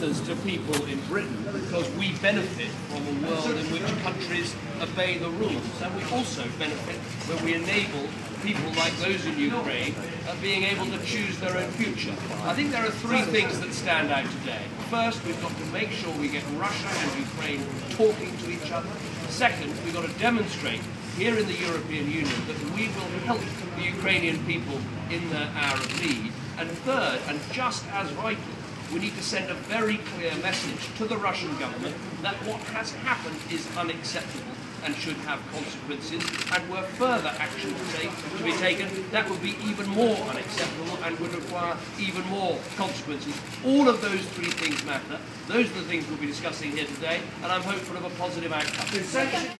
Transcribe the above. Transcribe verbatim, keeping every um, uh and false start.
matters to people in Britain because we benefit from a world in which countries obey the rules, and we also benefit when we enable people like those in Ukraine uh, being able to choose their own future. I think there are three things that stand out today. First, we've got to make sure we get Russia and Ukraine talking to each other. Second, we've got to demonstrate here in the European Union that we will help the Ukrainian people in their hour of need. And third, and just as vital, we need to send a very clear message to the Russian government that what has happened is unacceptable and should have consequences, and were further action to, take, to be taken, that would be even more unacceptable and would require even more consequences. All of those three things matter. Those are the things we'll be discussing here today, and I'm hopeful of a positive outcome.